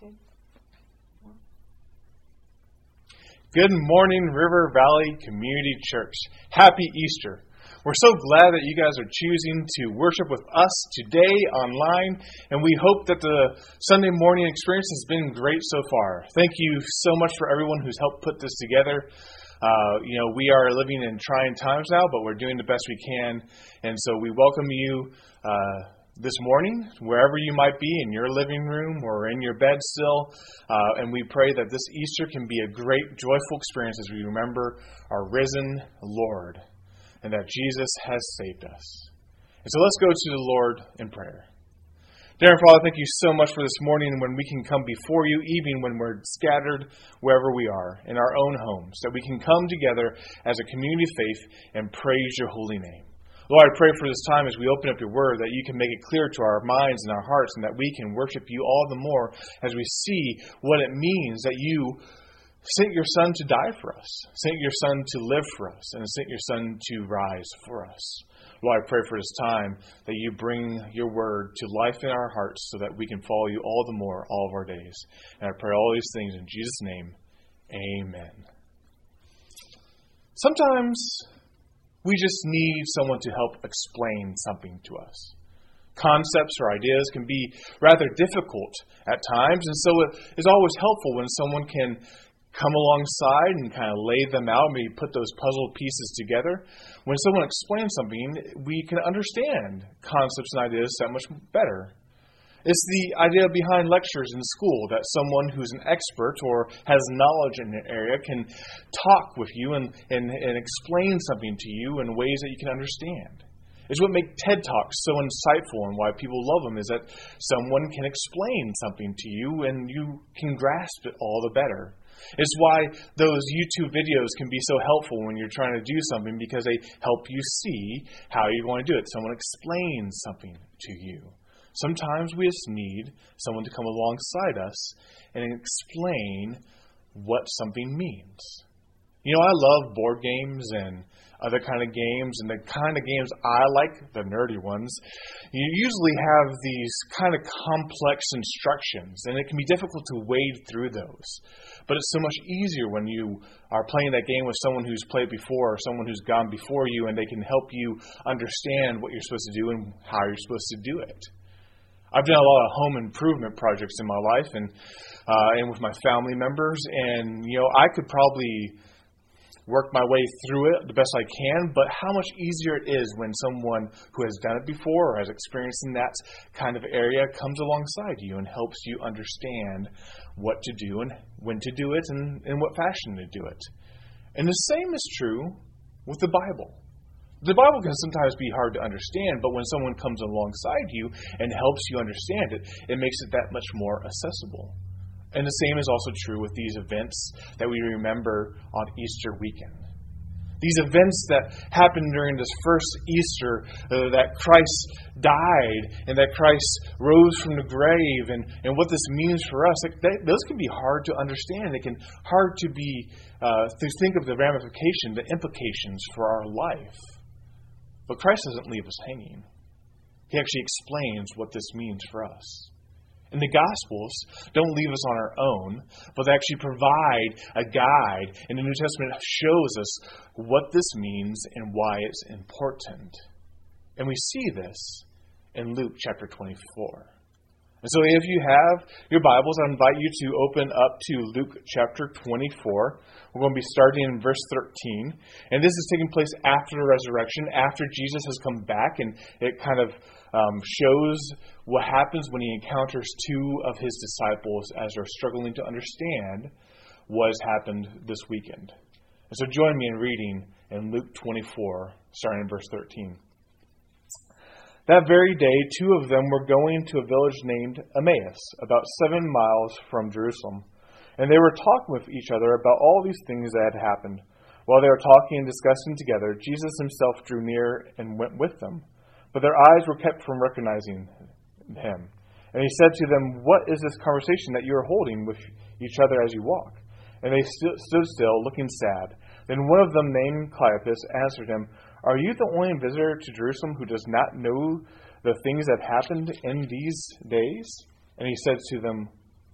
Good morning, River Valley Community Church. Happy Easter. We're so glad that you guys are choosing to worship with us today online, and we hope that the Sunday morning experience has been great so far. Thank you so much for everyone who's helped put this together. We are living in trying times now, but we're doing the best we can, and so we welcome you this morning, wherever you might be, in your living room or in your bed still. And we pray that this Easter can be a great, joyful experience as we remember our risen Lord and that Jesus has saved us. And so let's go to the Lord in prayer. Dear Father, thank you so much for this morning when we can come before you, even when we're scattered wherever we are, in our own homes, that we can come together as a community of faith and praise your holy name. Lord, I pray for this time as we open up your word that you can make it clear to our minds and our hearts and that we can worship you all the more as we see what it means that you sent your Son to die for us, sent your Son to live for us, and sent your Son to rise for us. Lord, I pray for this time that you bring your word to life in our hearts so that we can follow you all the more all of our days. And I pray all these things in Jesus' name. Amen. Sometimes we just need someone to help explain something to us. Concepts or ideas can be rather difficult at times, and so it is always helpful when someone can come alongside and kind of lay them out, maybe put those puzzle pieces together. When someone explains something, we can understand concepts and ideas that much better. It's the idea behind lectures in school, that someone who's an expert or has knowledge in an area can talk with you and explain something to you in ways that you can understand. It's what makes TED Talks so insightful and why people love them, is that someone can explain something to you and you can grasp it all the better. It's why those YouTube videos can be so helpful when you're trying to do something, because they help you see how you're going to do it. Someone explains something to you. Sometimes we just need someone to come alongside us and explain what something means. I love board games and other kind of games, and the kind of games I like, the nerdy ones, you usually have these kind of complex instructions, and it can be difficult to wade through those. But it's so much easier when you are playing that game with someone who's played before or someone who's gone before you, and they can help you understand what you're supposed to do and how you're supposed to do it. I've done a lot of home improvement projects in my life and with my family members, and I could probably work my way through it the best I can, but how much easier it is when someone who has done it before or has experience in that kind of area comes alongside you and helps you understand what to do and when to do it and in what fashion to do it. And the same is true with the Bible. The Bible can sometimes be hard to understand, but when someone comes alongside you and helps you understand it, it makes it that much more accessible. And the same is also true with these events that we remember on Easter weekend. These events that happened during this first Easter, that Christ died and that Christ rose from the grave, and what this means for us, those can be hard to understand. It can hard to be to think of the ramification, the implications for our life. But Christ doesn't leave us hanging. He actually explains what this means for us. And the Gospels don't leave us on our own, but they actually provide a guide. And the New Testament shows us what this means and why it's important. And we see this in Luke chapter 24. And so if you have your Bibles, I invite you to open up to Luke chapter 24. We're going to be starting in verse 13. And this is taking place after the resurrection, after Jesus has come back, and it kind of shows what happens when he encounters two of his disciples as they're struggling to understand what has happened this weekend. And so join me in reading in Luke 24, starting in verse 13. That very day, two of them were going to a village named Emmaus, about 7 miles from Jerusalem. And they were talking with each other about all these things that had happened. While they were talking and discussing together, Jesus himself drew near and went with them. But their eyes were kept from recognizing him. And he said to them, "What is this conversation that you are holding with each other as you walk?" And they stood still, looking sad. Then one of them, named Cleopas, answered him, "Are you the only visitor to Jerusalem who does not know the things that happened in these days?" And he said to them,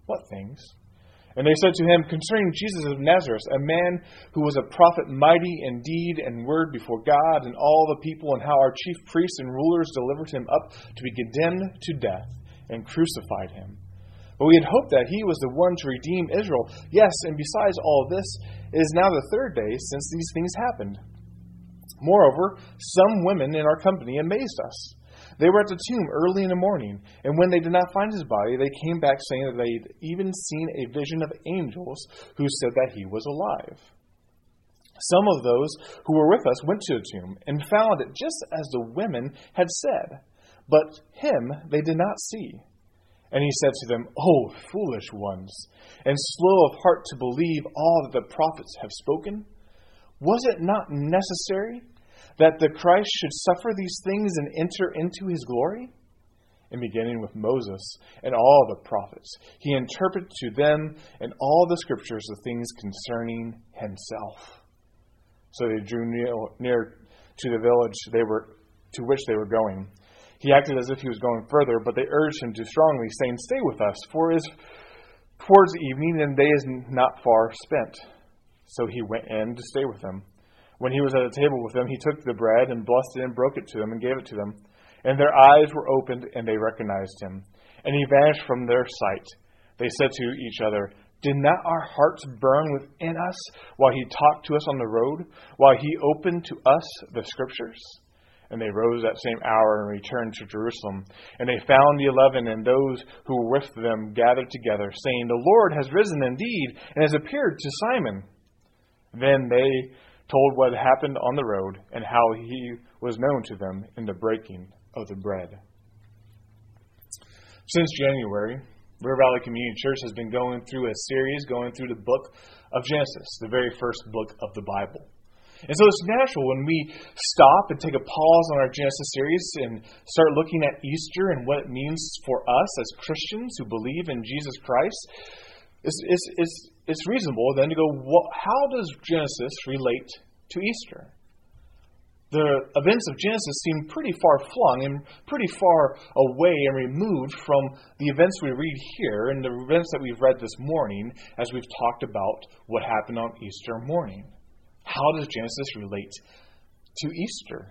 "What things?" And they said to him, "Concerning Jesus of Nazareth, a man who was a prophet, mighty in deed and word before God and all the people, and how our chief priests and rulers delivered him up to be condemned to death and crucified him. But we had hoped that he was the one to redeem Israel. Yes, and besides all this, it is now the third day since these things happened. Moreover, some women in our company amazed us. They were at the tomb early in the morning, and when they did not find his body, they came back saying that they had even seen a vision of angels who said that he was alive. Some of those who were with us went to the tomb and found it just as the women had said, but him they did not see. And he said to them, O foolish ones, and slow of heart to believe all that the prophets have spoken? Was it not necessary that the Christ should suffer these things and enter into his glory? And beginning with Moses and all the prophets, he interpreted to them in all the scriptures the things concerning himself. So they drew near to the village to which they were going. He acted as if he was going further, but they urged him too strongly, saying, Stay with us, for it is towards the evening, and the day is not far spent. So he went in to stay with them. When he was at a table with them, he took the bread and blessed it and broke it to them and gave it to them. And their eyes were opened, and they recognized him. And he vanished from their sight. They said to each other, Did not our hearts burn within us while he talked to us on the road, while he opened to us the scriptures? And they rose that same hour and returned to Jerusalem. And they found the 11 and those who were with them gathered together, saying, The Lord has risen indeed, and has appeared to Simon. Then they told what happened on the road, and how he was known to them in the breaking of the bread. Since January, River Valley Community Church has been going through a series, going through the book of Genesis, the very first book of the Bible. And so it's natural when we stop and take a pause on our Genesis series and start looking at Easter and what it means for us as Christians who believe in Jesus Christ. It's reasonable then to go, how does Genesis relate to Easter? The events of Genesis seem pretty far-flung and pretty far away and removed from the events we read here and the events that we've read this morning as we've talked about what happened on Easter morning. How does Genesis relate to Easter?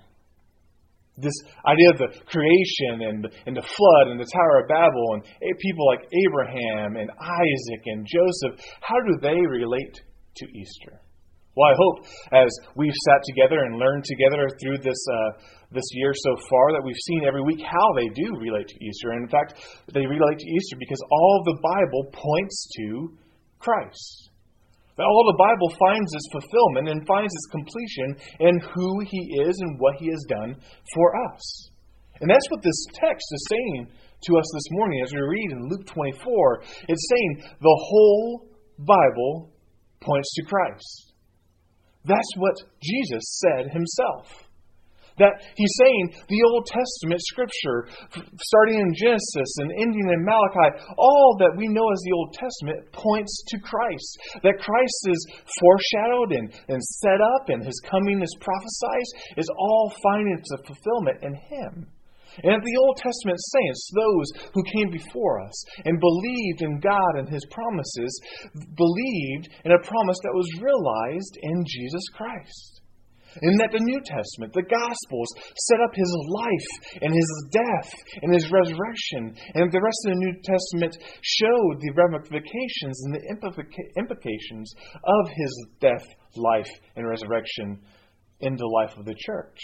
This idea of the creation and the flood and the Tower of Babel and people like Abraham and Isaac and Joseph, how do they relate to Easter? Well, I hope as we've sat together and learned together through this year so far that we've seen every week how they do relate to Easter. And in fact, they relate to Easter because all of the Bible points to Christ. That all the Bible finds its fulfillment and finds its completion in who He is and what He has done for us. And that's what this text is saying to us this morning as we read in Luke 24. It's saying the whole Bible points to Christ. That's what Jesus said Himself. That He's saying the Old Testament Scripture, starting in Genesis and ending in Malachi, all that we know as the Old Testament points to Christ. That Christ is foreshadowed and set up, and His coming is prophesied, is all finding its fulfillment in Him. And that the Old Testament saints, those who came before us and believed in God and His promises, believed in a promise that was realized in Jesus Christ. And that the New Testament, the Gospels, set up His life and His death and His resurrection. And the rest of the New Testament showed the ramifications and the implications of His death, life, and resurrection in the life of the church.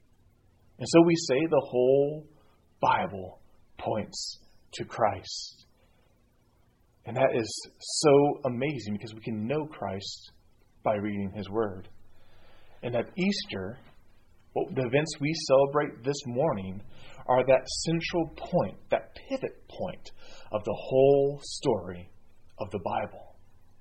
And so we say the whole Bible points to Christ. And that is so amazing because we can know Christ by reading His Word. And at Easter, the events we celebrate this morning are that central point, that pivot point of the whole story of the Bible.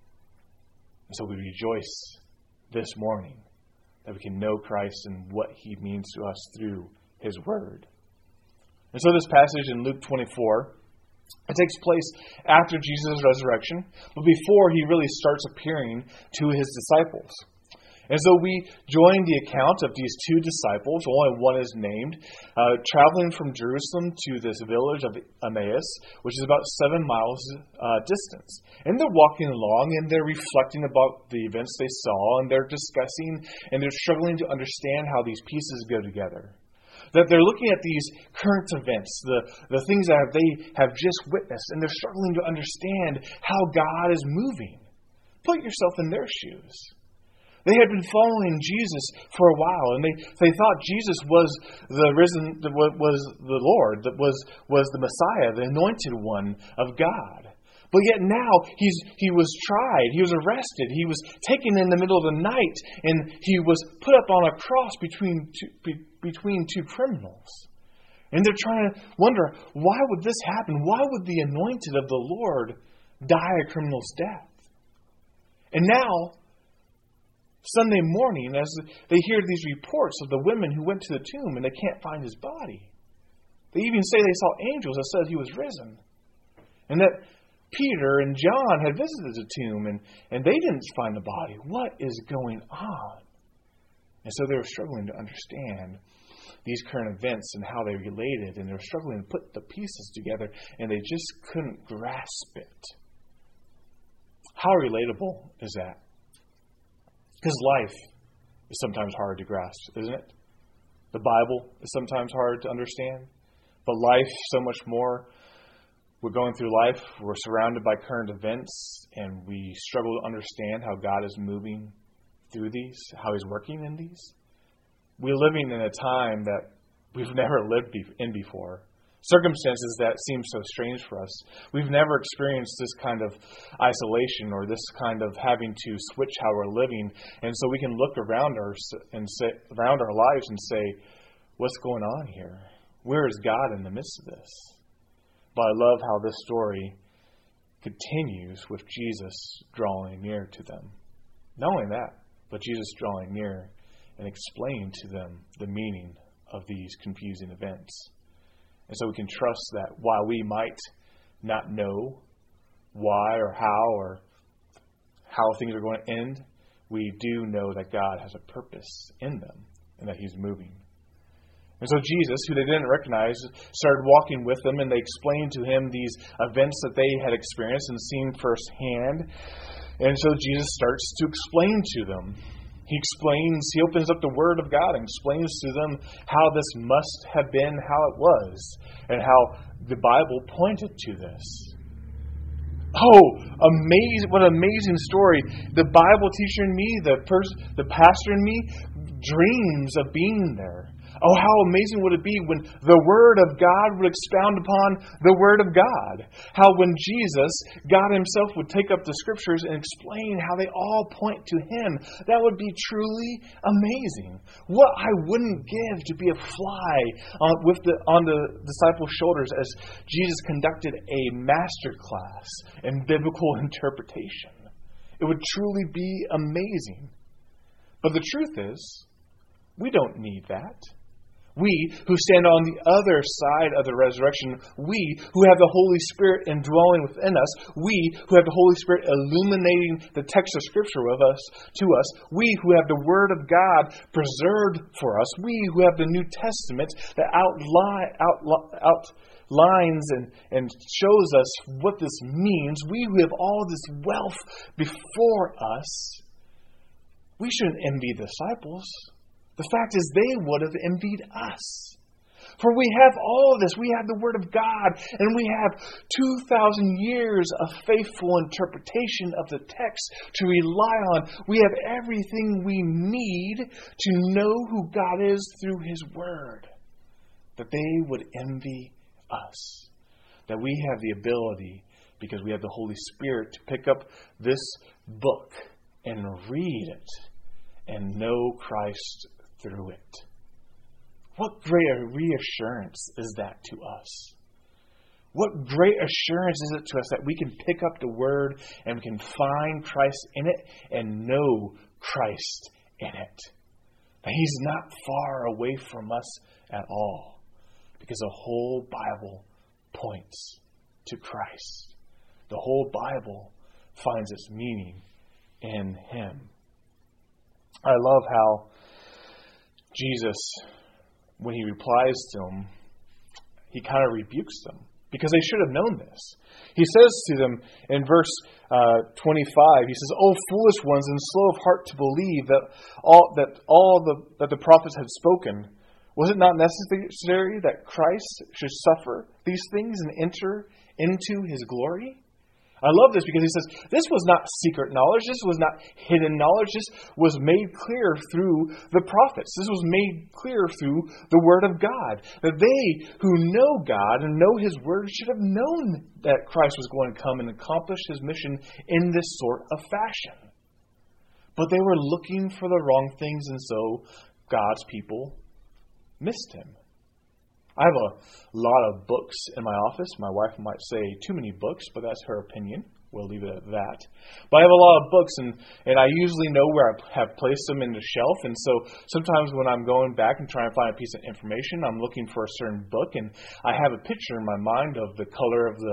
And so we rejoice this morning that we can know Christ and what He means to us through His Word. And so this passage in Luke 24, it takes place after Jesus' resurrection, but before He really starts appearing to His disciples. And so we join the account of these two disciples, only one is named, traveling from Jerusalem to this village of Emmaus, which is about 7 miles distance. And they're walking along and they're reflecting about the events they saw, and they're discussing and they're struggling to understand how these pieces go together. That they're looking at these current events, the things that they have just witnessed, and they're struggling to understand how God is moving. Put yourself in their shoes. They had been following Jesus for a while, and they thought Jesus was the risen, was the Lord, that was the Messiah, the anointed one of God. But yet now he was tried, he was arrested, he was taken in the middle of the night, and he was put up on a cross between two criminals. And they're trying to wonder, why would this happen? Why would the anointed of the Lord die a criminal's death? And now, Sunday morning, as they hear these reports of the women who went to the tomb and they can't find his body. They even say they saw angels that said he was risen. And that Peter and John had visited the tomb and they didn't find the body. What is going on? And so they were struggling to understand these current events and how they related. And they were struggling to put the pieces together and they just couldn't grasp it. How relatable is that? Because life is sometimes hard to grasp, isn't it? The Bible is sometimes hard to understand. But life, so much more. We're going through life. We're surrounded by current events. And we struggle to understand how God is moving through these, how He's working in these. We're living in a time that we've never lived in before. Circumstances that seem so strange for us. We've never experienced this kind of isolation or this kind of having to switch how we're living. And so we can look around our lives and say, what's going on here? Where is God in the midst of this? But I love how this story continues with Jesus drawing near to them. Not only that, but Jesus drawing near and explaining to them the meaning of these confusing events. And so we can trust that while we might not know why or how things are going to end, we do know that God has a purpose in them and that He's moving. And so Jesus, who they didn't recognize, started walking with them, and they explained to Him these events that they had experienced and seen firsthand. And so Jesus starts to explain to them. He opens up the Word of God and explains to them how this must have been how it was and how the Bible pointed to this. Oh, amazing! What an amazing story. The Bible teacher in me, the pastor in me, dreams of being there. Oh, how amazing would it be when the Word of God would expound upon the Word of God. How when Jesus, God Himself, would take up the Scriptures and explain how they all point to Him. That would be truly amazing. What I wouldn't give to be a fly on the disciples' shoulders as Jesus conducted a master class in biblical interpretation. It would truly be amazing. But the truth is, we don't need that. We who stand on the other side of the resurrection, we who have the Holy Spirit indwelling within us, we who have the Holy Spirit illuminating the text of Scripture to us, we who have the Word of God preserved for us, we who have the New Testament that outlines and shows us what this means, we who have all this wealth before us, we shouldn't envy the disciples. The fact is, they would have envied us. For we have all of this. We have the Word of God, and we have 2,000 years of faithful interpretation of the text to rely on. We have everything we need to know who God is through His Word. That they would envy us. That we have the ability, because we have the Holy Spirit, to pick up this book and read it and know Christ through it. What great reassurance is that to us? What great assurance is it to us that we can pick up the Word and we can find Christ in it and know Christ in it? That He's not far away from us at all, because the whole Bible points to Christ. The whole Bible finds its meaning in Him. I love how Jesus, when he replies to them, he kind of rebukes them because they should have known this. He says to them in verse 25, he says, "O foolish ones and slow of heart to believe that the prophets had spoken. Was it not necessary that Christ should suffer these things and enter into his glory?" I love this because he says, this was not secret knowledge. This was not hidden knowledge. This was made clear through the prophets. This was made clear through the Word of God. That they who know God and know His Word should have known that Christ was going to come and accomplish His mission in this sort of fashion. But they were looking for the wrong things, and so God's people missed Him. I have a lot of books in my office. My wife might say too many books, but that's her opinion. We'll leave it at that. But I have a lot of books, and I usually know where I have placed them in the shelf. And so sometimes when I'm going back and trying to find a piece of information, I'm looking for a certain book, and I have a picture in my mind of the color of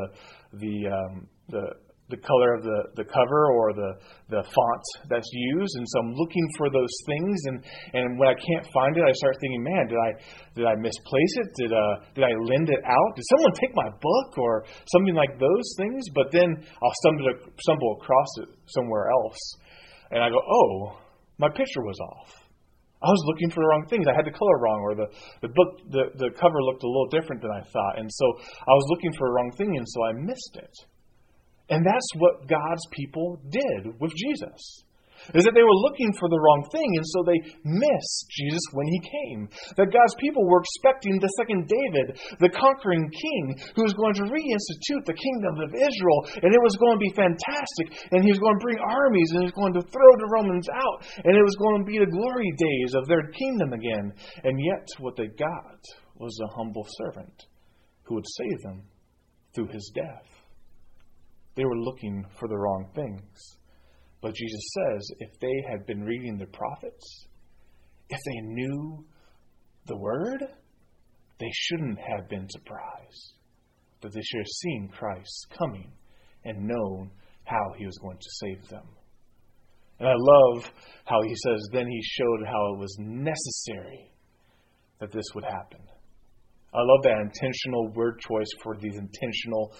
the color of the cover or the font that's used, and so I'm looking for those things, and when I can't find it, I start thinking, man, did I misplace it? Did I lend it out? Did someone take my book or something like those things? But then I'll stumble across it somewhere else, and I go, oh, my picture was off. I was looking for the wrong things. I had the color wrong, or the book, the cover looked a little different than I thought, and so I was looking for the wrong thing, and so I missed it. And that's what God's people did with Jesus. Is that they were looking for the wrong thing, and so they missed Jesus when He came. That God's people were expecting the second David, the conquering king, who was going to reinstitute the kingdom of Israel, and it was going to be fantastic, and He was going to bring armies, and He was going to throw the Romans out, and it was going to be the glory days of their kingdom again. And yet, what they got was a humble servant who would save them through His death. They were looking for the wrong things. But Jesus says if they had been reading the prophets, if they knew the Word, they shouldn't have been surprised. That they should have seen Christ coming and known how He was going to save them. And I love how He says, then He showed how it was necessary that this would happen. I love that intentional word choice for these intentional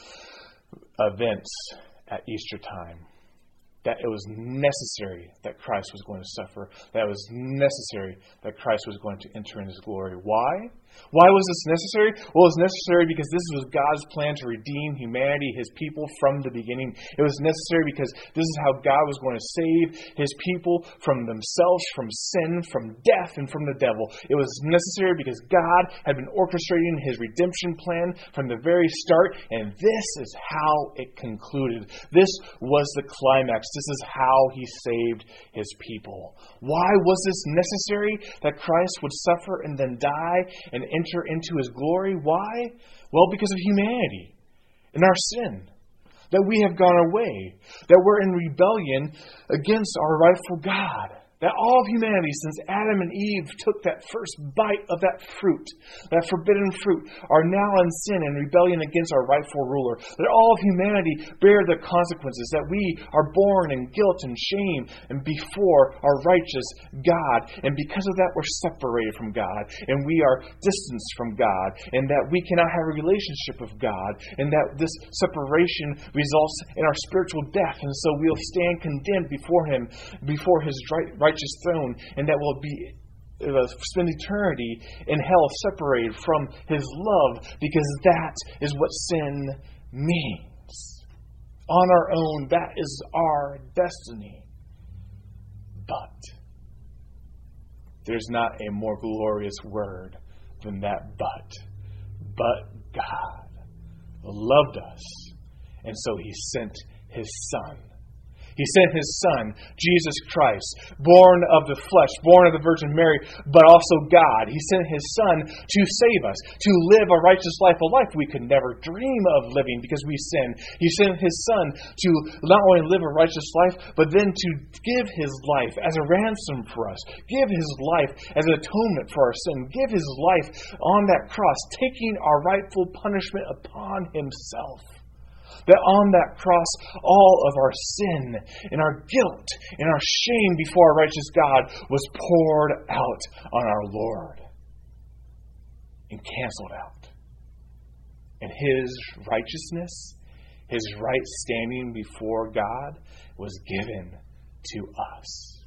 events at Easter time. That it was necessary that Christ was going to suffer. That it was necessary that Christ was going to enter in His glory. Why? Why was this necessary? Well, it was necessary because this was God's plan to redeem humanity, His people, from the beginning. It was necessary because this is how God was going to save His people from themselves, from sin, from death, and from the devil. It was necessary because God had been orchestrating His redemption plan from the very start, and this is how it concluded. This was the climax. This is how He saved His people. Why was this necessary that Christ would suffer and then die and enter into His glory? Why? Well, because of humanity and our sin. That we have gone away. That we're in rebellion against our rightful God. That all of humanity, since Adam and Eve took that first bite of that fruit, that forbidden fruit, are now in sin and rebellion against our rightful ruler. That all of humanity bear the consequences. That we are born in guilt and shame and before our righteous God. And because of that, we're separated from God. And we are distanced from God. And that we cannot have a relationship with God. And that this separation results in our spiritual death. And so we'll stand condemned before Him, before His righteous throne, and that will be spend eternity in hell separated from His love, because that is what sin means. On our own, that is our destiny. But there's not a more glorious word than that but. But God loved us, and so He sent His Son. He sent His Son, Jesus Christ, born of the flesh, born of the Virgin Mary, but also God. He sent His Son to save us, to live a righteous life, a life we could never dream of living because we sin. He sent His Son to not only live a righteous life, but then to give His life as a ransom for us, give His life as an atonement for our sin, give His life on that cross, taking our rightful punishment upon Himself. that on that cross, all of our sin and our guilt and our shame before our righteous God was poured out on our Lord and canceled out. And His righteousness, His right standing before God, was given to us.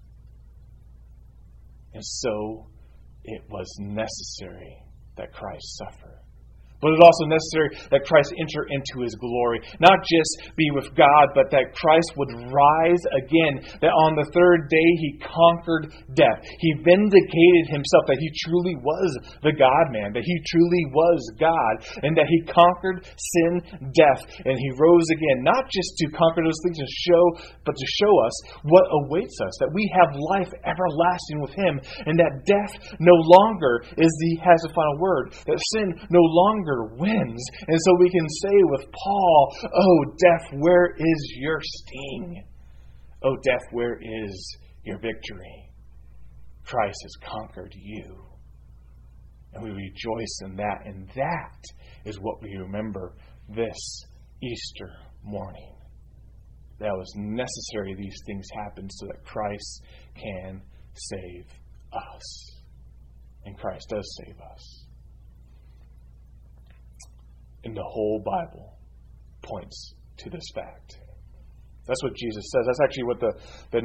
And so it was necessary that Christ suffer. But it's also necessary that Christ enter into His glory. Not just be with God, but that Christ would rise again. That on the third day He conquered death. He vindicated Himself that He truly was the God-man. That He truly was God. And that He conquered sin, death. And He rose again. Not just to conquer those things but to show us what awaits us. That we have life everlasting with Him. And that death no longer has the final word. That sin no longer wins. And so we can say with Paul, "Oh, death, where is your sting? Oh, death, where is your victory? Christ has conquered you." And we rejoice in that. And that is what we remember this Easter morning. That was necessary these things happen so that Christ can save us. And Christ does save us. And the whole Bible points to this fact. That's what Jesus says. That's actually what the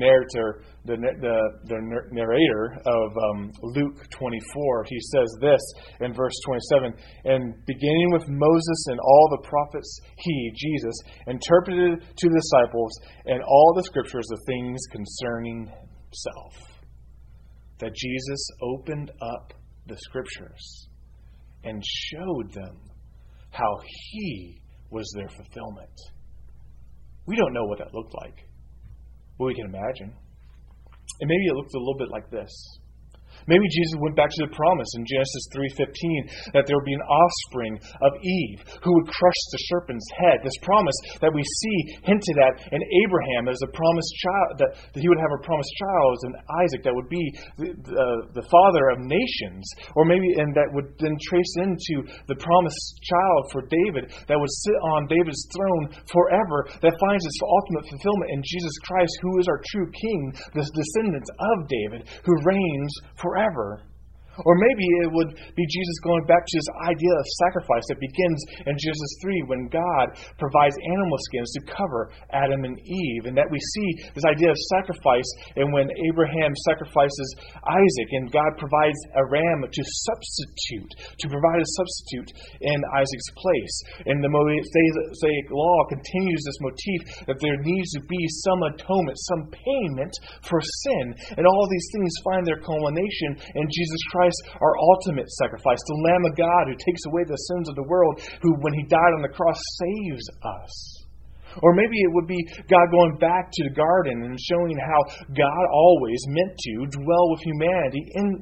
narrator of Luke 24, he says this in verse 27. "And beginning with Moses and all the prophets, He, Jesus, interpreted to the disciples and all the scriptures the things concerning Himself." That Jesus opened up the scriptures and showed them how He was their fulfillment. We don't know what that looked like, but we can imagine. And maybe it looked a little bit like this. Maybe Jesus went back to the promise in Genesis 3:15 that there would be an offspring of Eve who would crush the serpent's head. This promise that we see hinted at in Abraham as a promised child, that he would have a promised child as an Isaac that would be the father of nations. Or maybe, and that would then trace into the promised child for David that would sit on David's throne forever, that finds its ultimate fulfillment in Jesus Christ, who is our true King, the descendants of David, who reigns forever. Or maybe it would be Jesus going back to His idea of sacrifice that begins in Genesis 3 when God provides animal skins to cover Adam and Eve. And that we see this idea of sacrifice, and when Abraham sacrifices Isaac and God provides a ram to provide a substitute in Isaac's place. And the Mosaic law continues this motif that there needs to be some atonement, some payment for sin. And all these things find their culmination in Jesus Christ, our ultimate sacrifice, the Lamb of God who takes away the sins of the world, who, when He died on the cross, saves us. Or maybe it would be God going back to the garden and showing how God always meant to dwell with humanity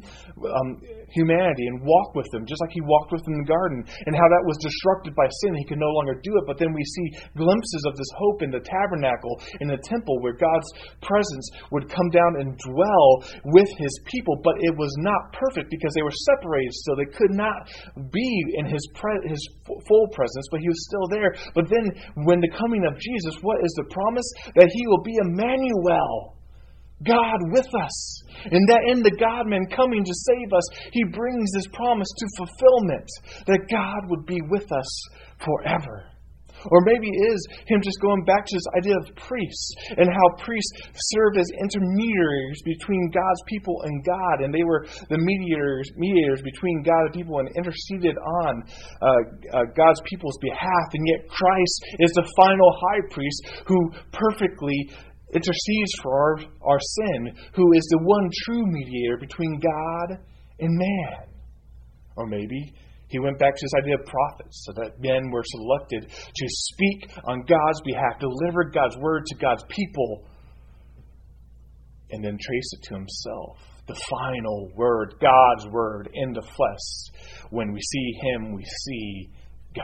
and walk with them, just like He walked with them in the garden, and how that was disrupted by sin. He could no longer do it. But then we see glimpses of this hope in the tabernacle, in the temple, where God's presence would come down and dwell with His people. But it was not perfect because they were separated still. They could not be in His full presence, but He was still there. But then when the coming of Jesus, what is the promise? That He will be Emmanuel, God with us. And that in the God-man coming to save us, He brings this promise to fulfillment, that God would be with us forever. Or maybe it is Him just going back to this idea of priests, and how priests served as intermediaries between God's people and God, and they were the mediators between God and people, and interceded on God's people's behalf. And yet Christ is the final high priest who perfectly intercedes for our sin, who is the one true mediator between God and man. Or maybe He went back to this idea of prophets, so that men were selected to speak on God's behalf, deliver God's word to God's people, and then trace it to Himself. The final word, God's word in the flesh. When we see Him, we see God.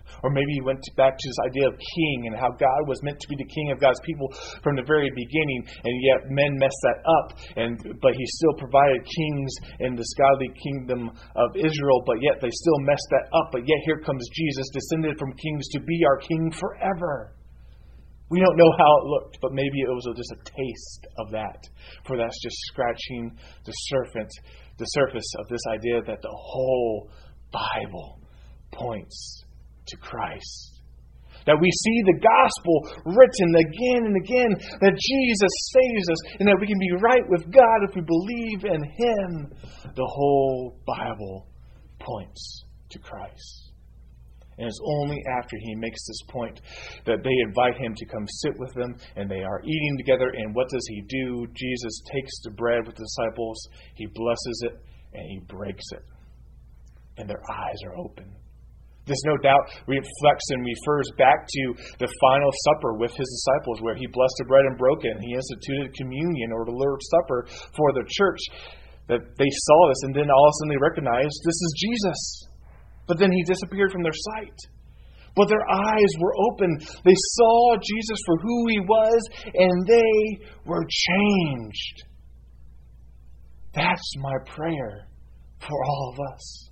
Or maybe he went back to this idea of king and how God was meant to be the king of God's people from the very beginning, and yet men messed that up. But he still provided kings in this godly kingdom of Israel, but yet they still messed that up. But yet here comes Jesus, descended from kings to be our king forever. We don't know how it looked, but maybe it was just a taste of that. For that's just scratching the surface of this idea that the whole Bible points to Christ. That we see the gospel written again and again, that Jesus saves us, and that we can be right with God if we believe in Him. The whole Bible points to Christ. And it's only after He makes this point that they invite Him to come sit with them, and they are eating together. And what does He do? Jesus takes the bread with the disciples, He blesses it, and He breaks it. And their eyes are open. This no doubt reflects and refers back to the final supper with His disciples, where He blessed the bread and broke it, and He instituted communion, or the Lord's Supper, for the church. That they saw this, and then all of a sudden they recognized this is Jesus. But then He disappeared from their sight. But their eyes were open. They saw Jesus for who He was, and they were changed. That's my prayer for all of us.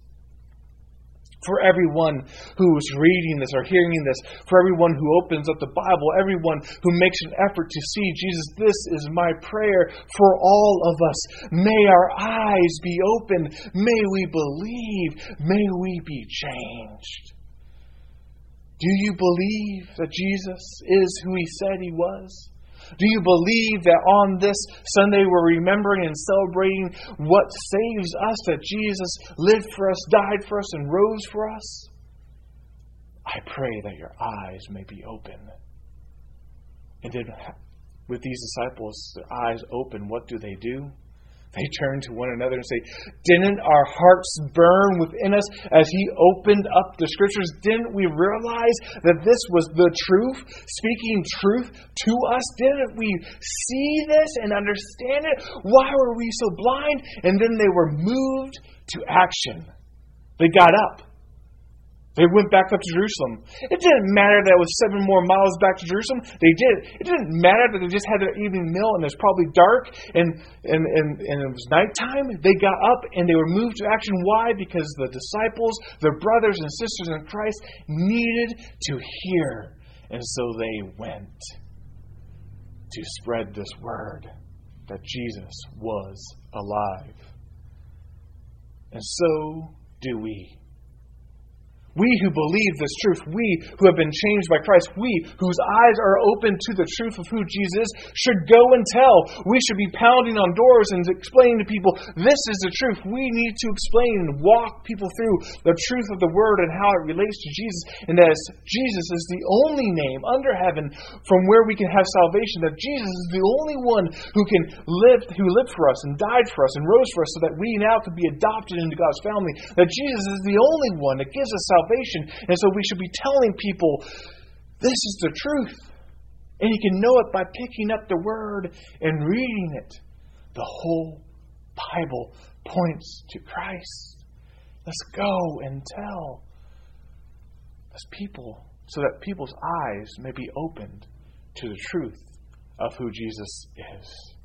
For everyone who is reading this or hearing this, for everyone who opens up the Bible, everyone who makes an effort to see Jesus, this is my prayer for all of us. May our eyes be open. May we believe. May we be changed. Do you believe that Jesus is who He said He was? Do you believe that on this Sunday we're remembering and celebrating what saves us, that Jesus lived for us, died for us, and rose for us? I pray that your eyes may be open. And then with these disciples, their eyes open, what do? They turn to one another and say, didn't our hearts burn within us as He opened up the Scriptures? Didn't we realize that this was the truth, speaking truth to us? Didn't we see this and understand it? Why were we so blind? And then they were moved to action. They got up. They went back up to Jerusalem. It didn't matter that it was 7 more miles back to Jerusalem. They did. It didn't matter that they just had their evening meal and it was probably dark and it was nighttime. They got up and they were moved to action. Why? Because the disciples, their brothers and sisters in Christ, needed to hear. And so they went to spread this word that Jesus was alive. And so do we. We who believe this truth, we who have been changed by Christ, we whose eyes are open to the truth of who Jesus is, should go and tell. We should be pounding on doors and explaining to people, this is the truth. We need to explain and walk people through the truth of the Word and how it relates to Jesus. And that Jesus is the only name under heaven from where we can have salvation. That Jesus is the only one who lived for us and died for us and rose for us so that we now could be adopted into God's family. That Jesus is the only one that gives us salvation. And so we should be telling people, this is the truth. And you can know it by picking up the Word and reading it. The whole Bible points to Christ. Let's go and tell as people, so that people's eyes may be opened to the truth of who Jesus is.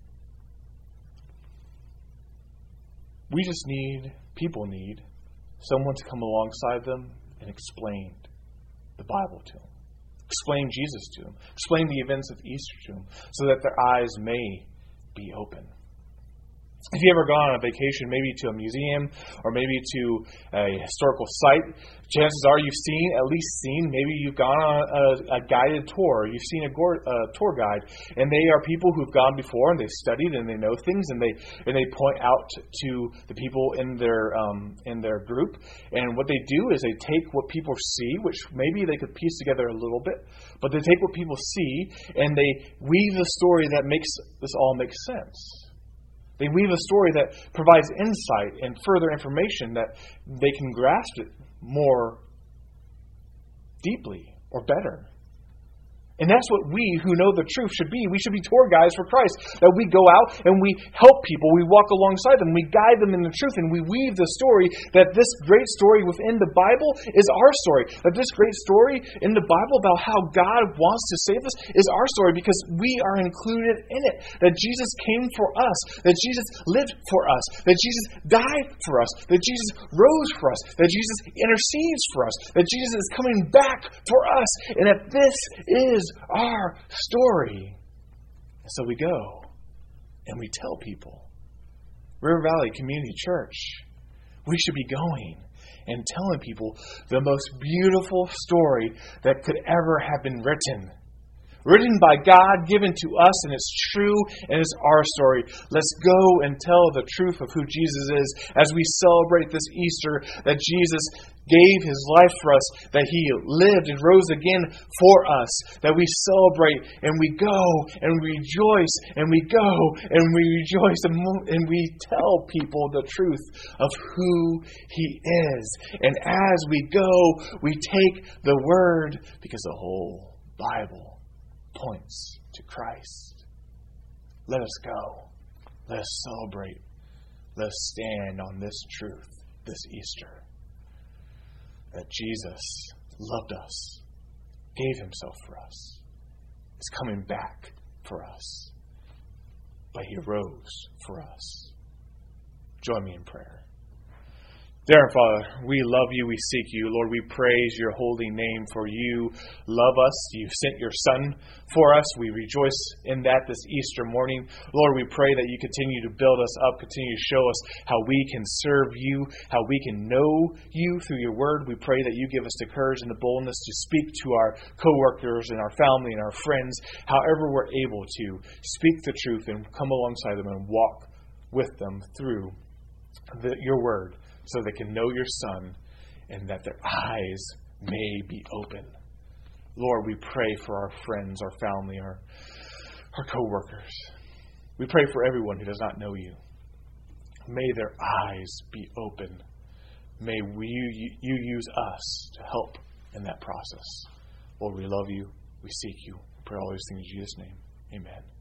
People need someone to come alongside them and explain the Bible to them. Explain Jesus to them. Explain the events of Easter to them so that their eyes may be open. If you've ever gone on a vacation, maybe to a museum or maybe to a historical site, chances are you've seen, maybe you've gone on a guided tour. You've seen a tour guide, and they are people who've gone before and they've studied and they know things, and they point out to the people in their group. And what they do is they take what people see, which maybe they could piece together a little bit, but they take what people see and they weave the story that makes this all make sense. They weave a story that provides insight and further information that they can grasp it more deeply or better. And that's what we who know the truth should be. We should be tour guides for Christ. That we go out and we help people. We walk alongside them. We guide them in the truth. And we weave the story that this great story within the Bible is our story. That this great story in the Bible about how God wants to save us is our story because we are included in it. That Jesus came for us. That Jesus lived for us. That Jesus died for us. That Jesus rose for us. That Jesus intercedes for us. That Jesus is coming back for us. And that this is our story. And so we go and we tell people. River Valley Community Church, we should be going and telling people the most beautiful story that could ever have been written. Written by God, given to us, and it's true, and it's our story. Let's go and tell the truth of who Jesus is as we celebrate this Easter, that Jesus gave His life for us, that He lived and rose again for us, that we celebrate, and we go, and we rejoice, and we go, and we rejoice, and we tell people the truth of who He is. And as we go, we take the Word, because the whole Bible points to Christ. Let us go. Let us celebrate. Let us stand on this truth this Easter. That Jesus loved us, gave Himself for us, is coming back for us, but He rose for us. Join me in prayer. Dear Father, we love You, we seek You. Lord, we praise Your holy name, for You love us. You sent Your Son for us. We rejoice in that this Easter morning. Lord, we pray that You continue to build us up, continue to show us how we can serve You, how we can know You through Your Word. We pray that You give us the courage and the boldness to speak to our co-workers and our family and our friends, however we're able to speak the truth and come alongside them and walk with them through Your Word, so they can know Your Son and that their eyes may be open. Lord, we pray for our friends, our family, our co-workers. We pray for everyone who does not know You. May their eyes be open. May You use us to help in that process. Lord, we love You. We seek You. We pray all these things in Jesus' name. Amen.